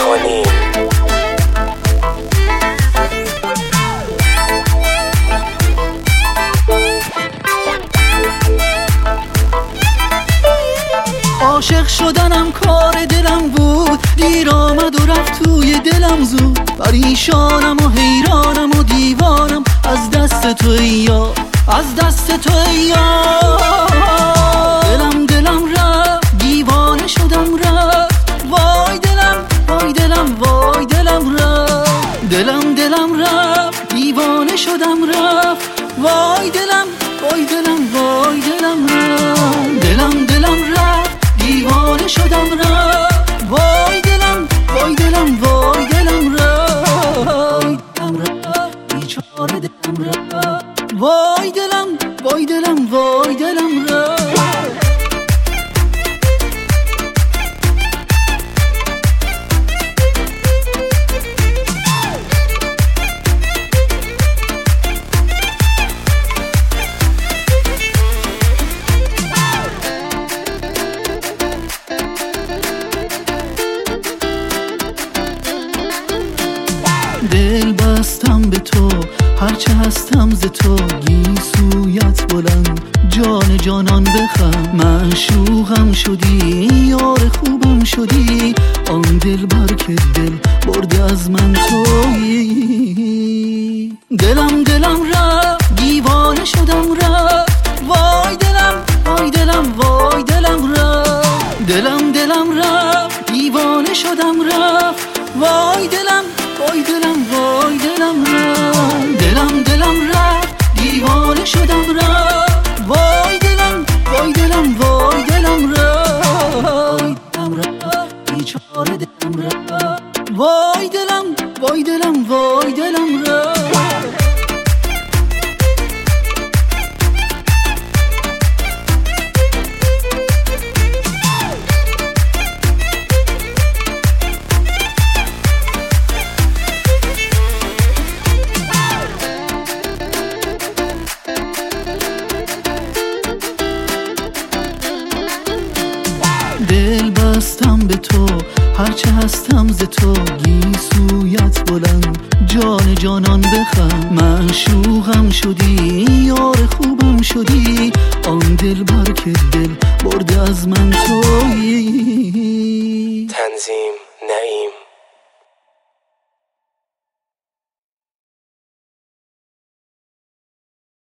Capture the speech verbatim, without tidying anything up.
کنیم. عاشق شدنم کار دلم بود، دیر آمد و رفت توی دلم زود. پریشانم و حیرانم و دیوانم از دست تو ای یار، از دست تو ای یار. دلم دلم رفت، دیوانه شدم رفت، وای دلم وای دلم وای دلم رفت. دلم دلم رفت، دیوانه شدم رفت، وای دلم وای دلم وای دلم رفت. دلم دلم رفت، دیوانه شدم رفت، وای دلم وای دلم وای دلم رفت. دلم رفت، بیچاره دلم رفت، وای دلم وای دلم وای دلم رفت. دل بستم به تو، هرچه هستم ز تو، گیسویت بلند جان جانان بخم. معشوقم شدی، یار خوبم شدی، آن دل بر که دل برده از من تویی. دلم دلم رفت، دیوانه شدم رفت، وای دلم وای دلم وای دلم رفت. دلم دلم رفت، دیوانه شدم رفت، وای دلم وای دلم وای دلم رفت. دلم دلم رفت، دیوانه شدم رفت، وای دلم وای دلم وای دلم رفت. دلم رفت، بیچاره دلم رفت، وای دلم وای دلم وای دلم رفت. دل بستم به تو، هرچه هستم ز تو، گیسویت بلند جان جانان بخم. معشوقم شدی، یار